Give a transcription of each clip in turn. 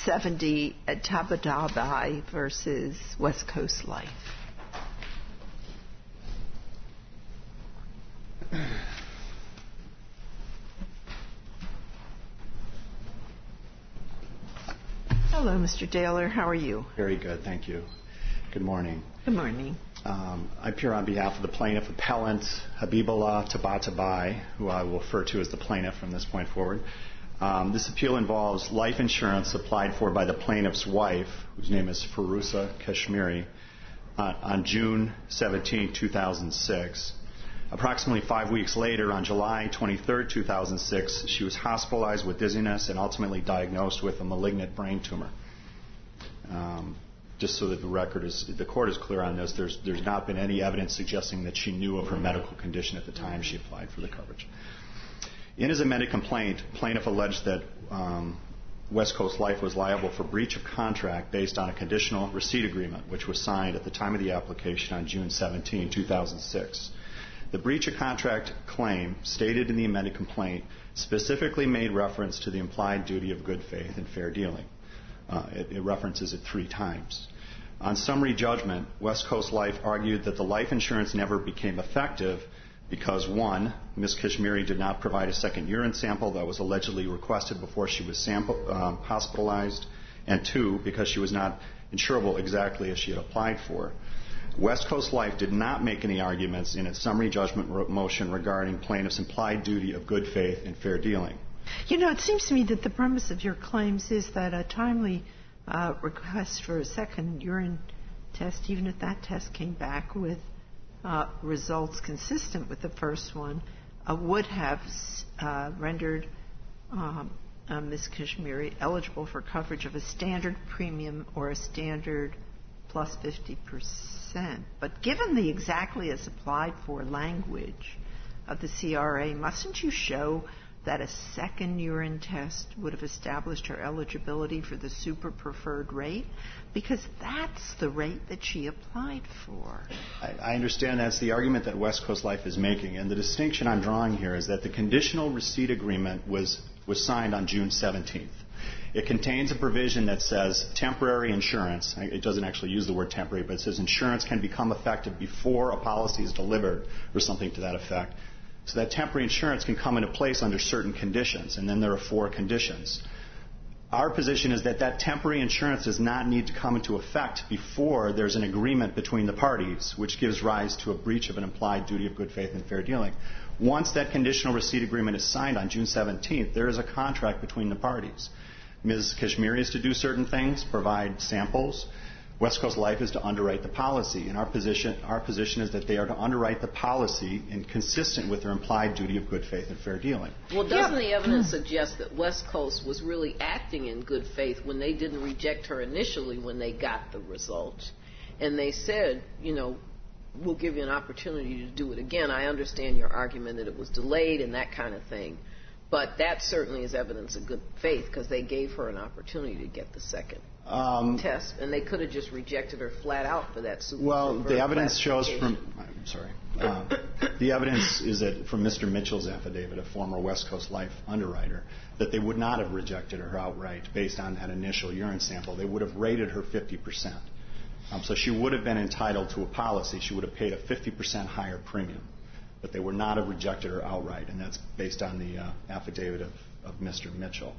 170 at Tabadabai versus West Coast Life. Hello, Mr. Daler. How are you? Very good, thank you. Good morning. Good morning. I appear on behalf of the plaintiff appellant, Habibullah Tabatabai, who I will refer to as the plaintiff from this point forward. This appeal involves life insurance applied for by the plaintiff's wife, whose name is Firuza Kashmiri, on June 17, 2006. Approximately 5 weeks later, on July 23, 2006, she was hospitalized with dizziness and ultimately diagnosed with a malignant brain tumor. Just so that the court is clear on this, there's not been any evidence suggesting that she knew of her medical condition at the time she applied for the coverage. In his amended complaint, plaintiff alleged that West Coast Life was liable for breach of contract based on a conditional receipt agreement, which was signed at the time of the application on June 17, 2006. The breach of contract claim stated in the amended complaint specifically made reference to the implied duty of good faith and fair dealing. It references it 3 times. On summary judgment, West Coast Life argued that the life insurance never became effective because, 1, Ms. Kashmiri did not provide a second urine sample that was allegedly requested before she was hospitalized, and 2, because she was not insurable exactly as she had applied for. West Coast Life did not make any arguments in its summary judgment motion regarding plaintiff's implied duty of good faith and fair dealing. You know, it seems to me that the premise of your claims is that a timely request for a second urine test, even if that test came back with results consistent with the first one, would have rendered Ms. Kashmiri eligible for coverage of a standard premium or a standard plus 50%. But given the exactly as applied for language of the CRA, mustn't you show that a second urine test would have established her eligibility for the super preferred rate? Because that's the rate that she applied for. I understand that's the argument that West Coast Life is making, and the distinction I'm drawing here is that the conditional receipt agreement was signed on June 17th. It contains a provision that says temporary insurance. It doesn't actually use the word temporary, but it says insurance can become effective before a policy is delivered or something to that effect. So that temporary insurance can come into place under certain conditions, and then there are 4 conditions. Our position is that that temporary insurance does not need to come into effect before there's an agreement between the parties, which gives rise to a breach of an implied duty of good faith and fair dealing. Once that conditional receipt agreement is signed on June 17th, there is a contract between the parties. Ms. Kashmiri is to do certain things, provide samples. West Coast Life is to underwrite the policy, and our position is that they are to underwrite the policy and consistent with their implied duty of good faith and fair dealing. Well, doesn't the evidence suggest that West Coast was really acting in good faith when they didn't reject her initially when they got the results? And they said, you know, we'll give you an opportunity to do it again. I understand your argument that it was delayed and that kind of thing. But that certainly is evidence of good faith because they gave her an opportunity to get the second test, and they could have just rejected her flat out for that super. Well, the evidence shows from. I'm sorry. The evidence is that from Mr. Mitchell's affidavit, a former West Coast Life underwriter, that they would not have rejected her outright based on that initial urine sample. They would have rated her 50%. So she would have been entitled to a policy. She would have paid a 50% higher premium. But they would not have rejected her outright, and that's based on the affidavit of Mr. Mitchell.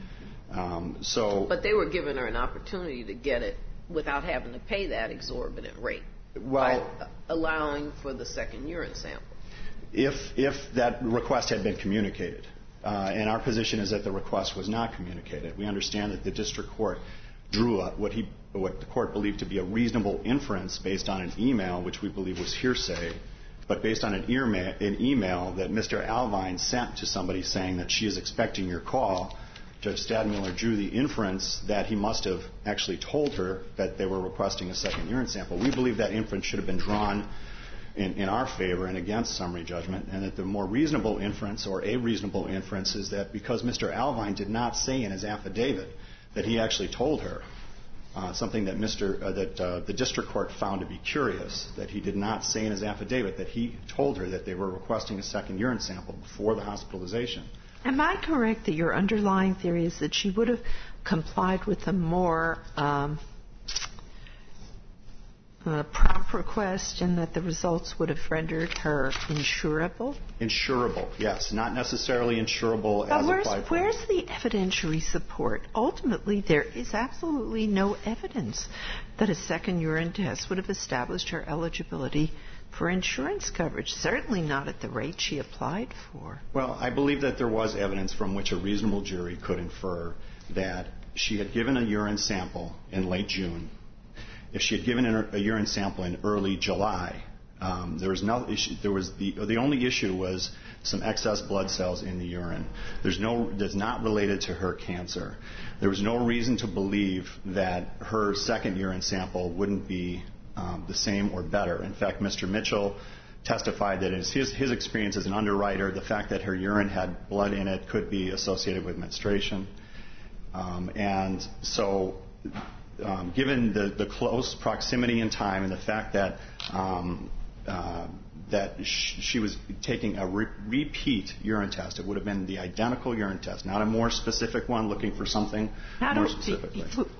But they were giving her an opportunity to get it without having to pay that exorbitant rate by allowing for the second urine sample. If that request had been communicated, and our position is that the request was not communicated. We understand that the district court drew what the court believed to be a reasonable inference based on an email, which we believe was hearsay, but based on an email that Mr. Alvine sent to somebody saying that she is expecting your call. Judge Stadmiller drew the inference that he must have actually told her that they were requesting a second urine sample. We believe that inference should have been drawn in our favor and against summary judgment, and that the more reasonable inference or a reasonable inference is that because Mr. Alvine did not say in his affidavit that he actually told her, something that the district court found to be curious, that he did not say in his affidavit that he told her that they were requesting a second urine sample before the hospitalization. Am I correct that your underlying theory is that she would have complied with a more prompt request and that the results would have rendered her insurable? Insurable, yes. Not necessarily insurable as applied for. Where's the evidentiary support? Ultimately, there is absolutely no evidence that a second urine test would have established her eligibility for insurance coverage, certainly not at the rate she applied for. Well, I believe that there was evidence from which a reasonable jury could infer that she had given a urine sample in late June. If she had given a urine sample in early July, there was no issue. The only issue was some excess blood cells in the urine. That's not related to her cancer. There was no reason to believe that her second urine sample wouldn't be the same or better. In fact, Mr. Mitchell testified that his experience as an underwriter, the fact that her urine had blood in it could be associated with menstruation. And so given the close proximity in time and the fact that she was taking a repeat urine test, it would have been the identical urine test, not a more specific one looking for something more specifically.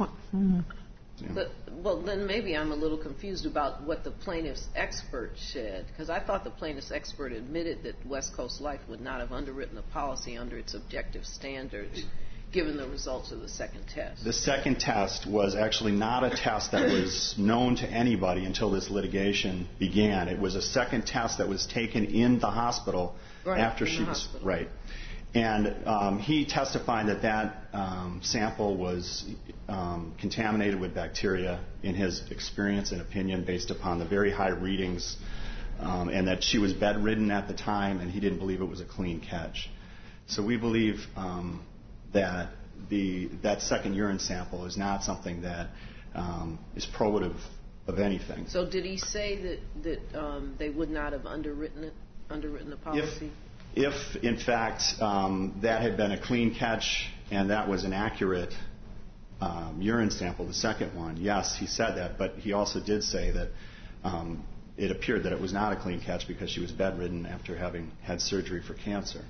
Well, then maybe I'm a little confused about what the plaintiff's expert said, because I thought the plaintiff's expert admitted that West Coast Life would not have underwritten the policy under its objective standards given the results of the second test. The second test was actually not a test that was known to anybody until this litigation began. It was a second test that was taken in the hospital after she was right. And he testified that sample was contaminated with bacteria in his experience and opinion based upon the very high readings, and that she was bedridden at the time, and he didn't believe it was a clean catch. So we believe that that second urine sample is not something that is probative of anything. So did he say that they would not have underwritten the policy? If in fact, that had been a clean catch and that was an accurate urine sample, the second one, yes, he said that. But he also did say that it appeared that it was not a clean catch because she was bedridden after having had surgery for cancer.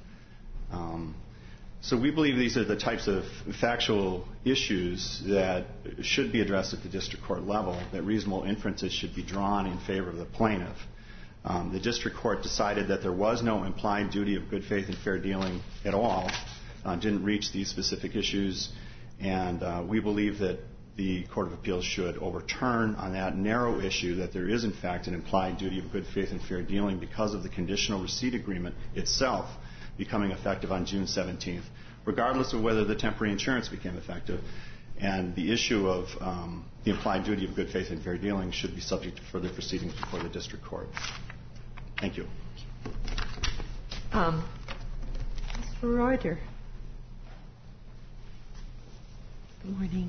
So we believe these are the types of factual issues that should be addressed at the district court level, that reasonable inferences should be drawn in favor of the plaintiff. The district court decided that there was no implied duty of good faith and fair dealing at all, didn't reach these specific issues, and we believe that the Court of Appeals should overturn on that narrow issue that there is in fact an implied duty of good faith and fair dealing because of the conditional receipt agreement itself becoming effective on June 17th, regardless of whether the temporary insurance became effective. And the issue of the implied duty of good faith and fair dealing should be subject to further proceedings before the district court. Thank you. Mr. Reuter. Good morning.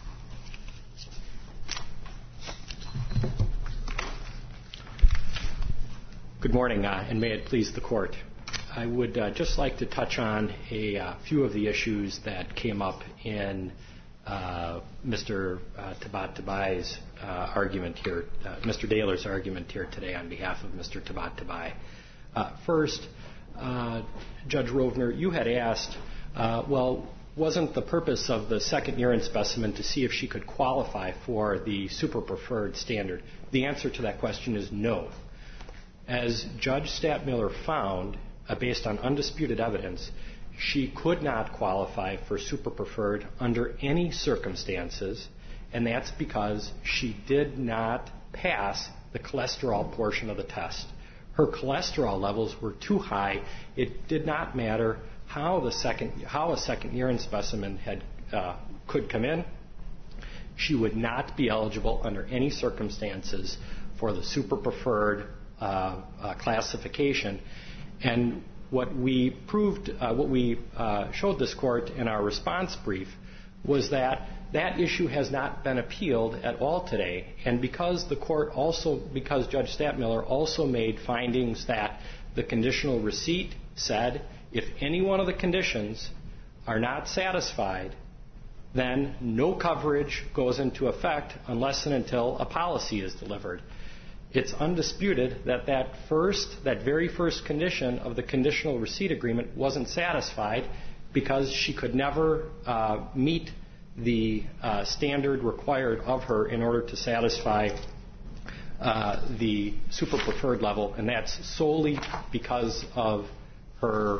Good morning, and may it please the Court. I would just like to touch on a few of the issues that came up in Mr. Tabatabay's argument here, Mr. Daler's argument here today on behalf of Mr. Tabatabai. First, Judge Rovner, you had asked, well, wasn't the purpose of the second urine specimen to see if she could qualify for the super preferred standard? The answer to that question is no. As Judge Stadtmiller found, based on undisputed evidence, she could not qualify for super preferred under any circumstances, and that's because she did not pass the cholesterol portion of the test. Her cholesterol levels were too high. It did not matter how a second urine specimen could come in. She would not be eligible under any circumstances for the super preferred classification. And what we proved, what we showed this Court in our response brief was that that issue has not been appealed at all today. And because the Court also, because Judge Stadtmiller also made findings that the conditional receipt said if any one of the conditions are not satisfied, then no coverage goes into effect unless and until a policy is delivered. It's undisputed that that very first condition of the conditional receipt agreement wasn't satisfied because she could never meet the standard required of her in order to satisfy the super preferred level, and that's solely because of her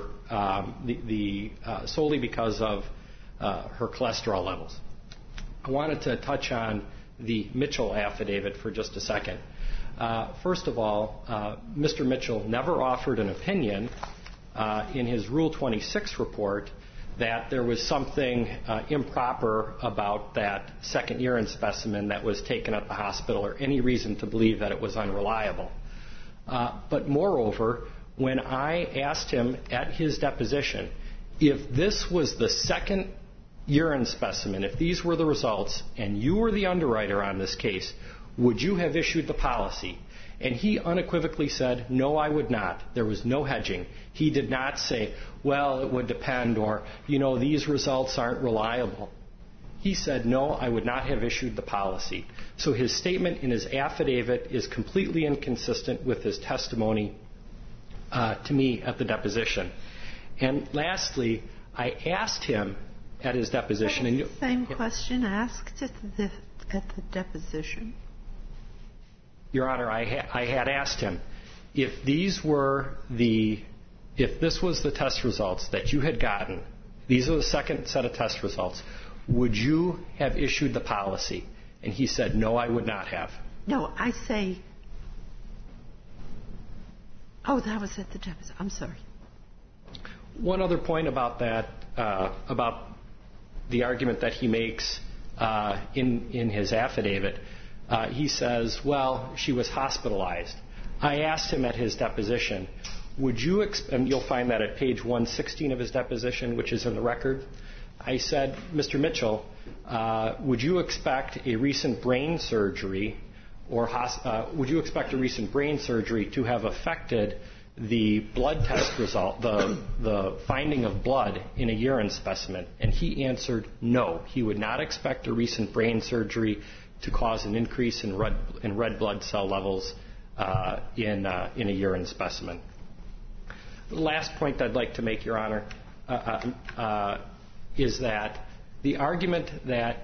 her cholesterol levels. I wanted to touch on the Mitchell affidavit for just a second. First of all, Mr. Mitchell never offered an opinion in his Rule 26 report that there was something improper about that second urine specimen that was taken at the hospital, or any reason to believe that it was unreliable. But moreover, when I asked him at his deposition, if this was the second urine specimen, if these were the results, and you were the underwriter on this case, would you have issued the policy? And he unequivocally said, no, I would not. There was no hedging. He did not say, well, it would depend, or, these results aren't reliable. He said, no, I would not have issued the policy. So his statement in his affidavit is completely inconsistent with his testimony to me at the deposition. And lastly, I asked him at his deposition. And the same question asked at the deposition. Your Honor, I had asked him, if this was the test results that you had gotten, these are the second set of test results, would you have issued the policy? And he said, no, I would not have. No, I say, that was at the deposition. I'm sorry. One other point about that, about the argument that he makes in his affidavit, he says, well, she was hospitalized. I asked him at his deposition, would you, and you'll find that at page 116 of his deposition, which is in the record. I said, Mr. Mitchell, would you expect a recent brain surgery, or would you expect a recent brain surgery to have affected the blood test result, the finding of blood in a urine specimen? And he answered, no. He would not expect a recent brain surgery to cause an increase in red blood cell levels in a urine specimen. The last point I'd like to make, Your Honor, is that the argument that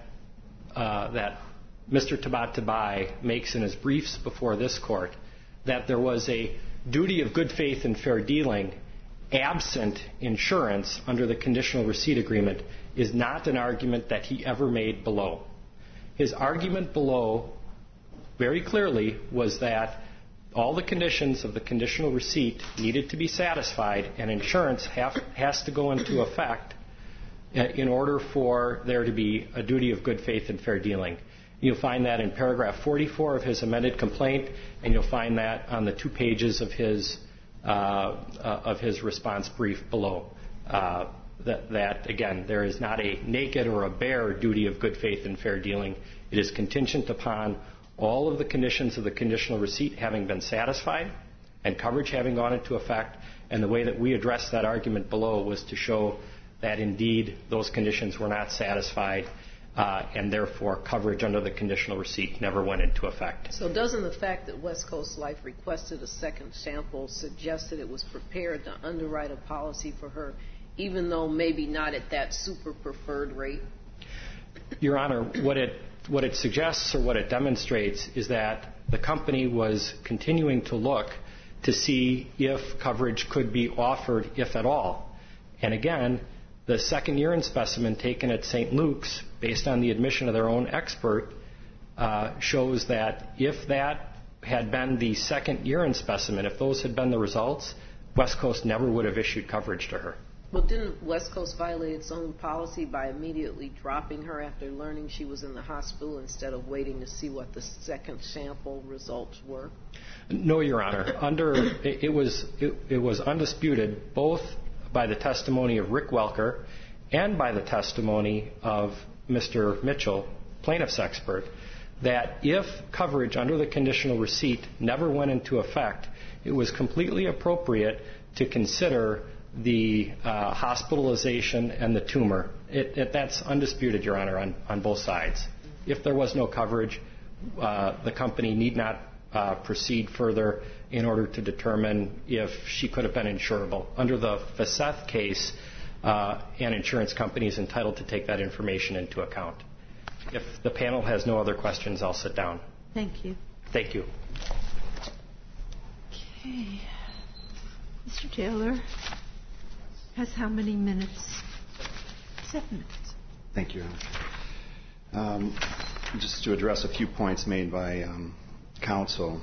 Mr. Tabatabai makes in his briefs before this Court, that there was a duty of good faith and fair dealing absent insurance under the conditional receipt agreement, is not an argument that he ever made below. His argument below very clearly was that all the conditions of the conditional receipt needed to be satisfied, and insurance has to go into effect in order for there to be a duty of good faith and fair dealing. You'll find that in paragraph 44 of his amended complaint, and you'll find that on the 2 pages of his response brief below. That, again, there is not a naked or a bare duty of good faith and fair dealing. It is contingent upon all of the conditions of the conditional receipt having been satisfied and coverage having gone into effect. And the way that we addressed that argument below was to show that, indeed, those conditions were not satisfied, and therefore coverage under the conditional receipt never went into effect. So doesn't the fact that West Coast Life requested a second sample suggest that it was prepared to underwrite a policy for her, even though maybe not at that super preferred rate? Your Honor, what it suggests, or what it demonstrates, is that the company was continuing to look to see if coverage could be offered, if at all. And again, the second urine specimen taken at St. Luke's, based on the admission of their own expert, shows that if that had been the second urine specimen, if those had been the results, West Coast never would have issued coverage to her. Well, didn't West Coast violate its own policy by immediately dropping her after learning she was in the hospital instead of waiting to see what the second sample results were? No, Your Honor. It was undisputed, both by the testimony of Rick Welker and by the testimony of Mr. Mitchell, plaintiff's expert, that if coverage under the conditional receipt never went into effect, it was completely appropriate to consider the hospitalization and the tumor. That's undisputed, Your Honor, on both sides. If there was no coverage, the company need not proceed further in order to determine if she could have been insurable. Under the Faceth case, and insurance companies entitled to take that information into account. If the panel has no other questions, I'll sit down. Thank you. Thank you. Okay. Mr. Taylor has how many minutes? 7 minutes. Thank you. Just to address a few points made by counsel.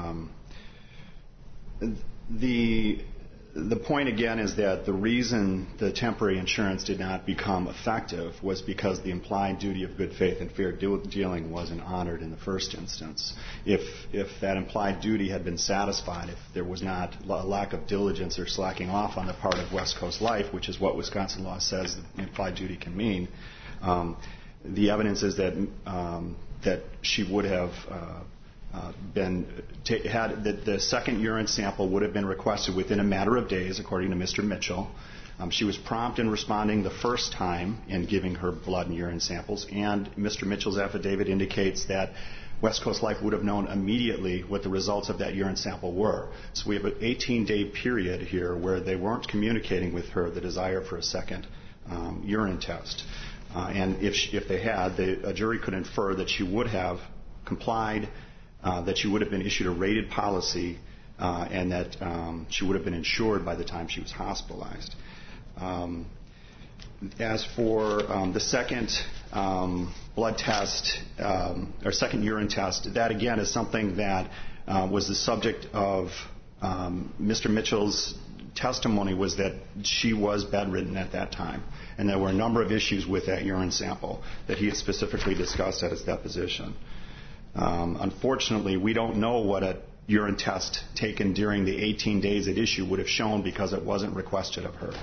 The point again is that the reason the temporary insurance did not become effective was because the implied duty of good faith and fair dealing wasn't honored in the first instance. If that implied duty had been satisfied, if there was not a lack of diligence or slacking off on the part of West Coast Life, which is what Wisconsin law says the implied duty can mean, the evidence is that she would have that the second urine sample would have been requested within a matter of days, according to Mr. Mitchell. She was prompt in responding the first time in giving her blood and urine samples, and Mr. Mitchell's affidavit indicates that West Coast Life would have known immediately what the results of that urine sample were. So we have an 18-day period here where they weren't communicating with her the desire for a second urine test. And if they had, a jury could infer that she would have complied, that she would have been issued a rated policy, and that she would have been insured by the time she was hospitalized. As for the second blood test, or second urine test, that again is something that was the subject of Mr. Mitchell's testimony, was that she was bedridden at that time. And there were a number of issues with that urine sample that he had specifically discussed at his deposition. Unfortunately, we don't know what a urine test taken during the 18 days at issue would have shown because it wasn't requested of her.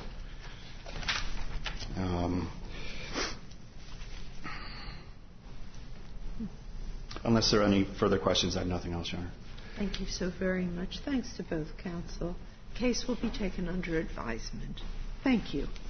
Unless there are any further questions, I have nothing else, Your Honor. Thank you so very much. Thanks to both counsel. Case will be taken under advisement. Thank you.